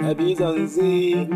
Abizanzi,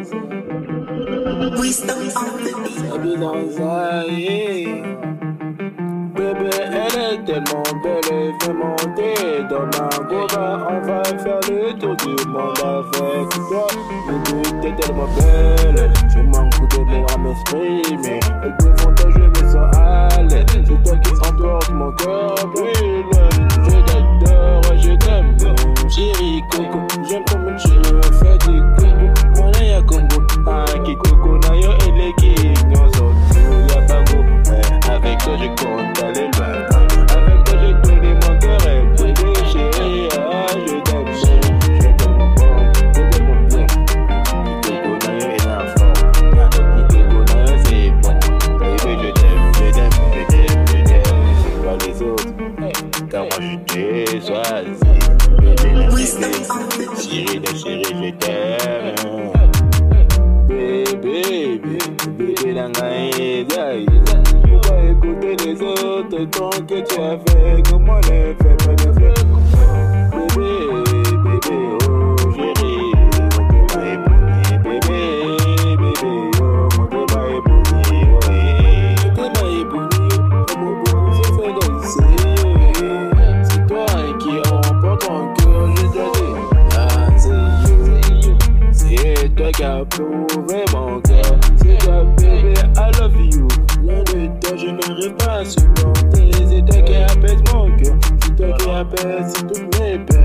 Wisdom on the beat. Abizanzi. Bébé, elle est tellement belle et fait monter dans ma goba. On va faire le tour du monde avec toi. Bébé, t'es tellement belle, je manque de mots à m'exprimer. Avec mes fantasmes, je me sens à l'aise. C'est toi qui emporte mon cœur brûle. Je t'adore, je t'aime, chérie Coco. J'aime comme tu me fais du coco. Mon aïe à Congo, ah qui coco, nayo et les guignos. Y'a pas go, avec toi je compte aller loin. Avec toi je connais mon cœur et bébé chérie, ah je t'aime, je t'aime bon, je t'aime bien. Qui coco, nayo et l'enfant, qui coco, nayo c'est bon. Bébé je t'aime, je t'aime, je t'aime, je t'aime. C'est pas les autres, car moi je t'ai choisi. Chérie de chérie, je t'aime. Bébé, bébé nangaï, pourquoi écouter les autres tant que tu as fait comment les fait pas de fait. Bébé, oh chérie, mon Dieu m'a ébloui. Bébé, oh mon Dieu m'a ébloui. Oh, mon Dieu m'a ébloui, oh mon beau, se fait danser. C'est toi qui emporte mon cœur, je te dis. C'est toi qui as prouvé mon cœur. C'est toi bébé, I love you. Loin de toi je n'aurais pas supporté. C'est toi qui apaise mon cœur. C'est toi qui apaise toutes mes peines.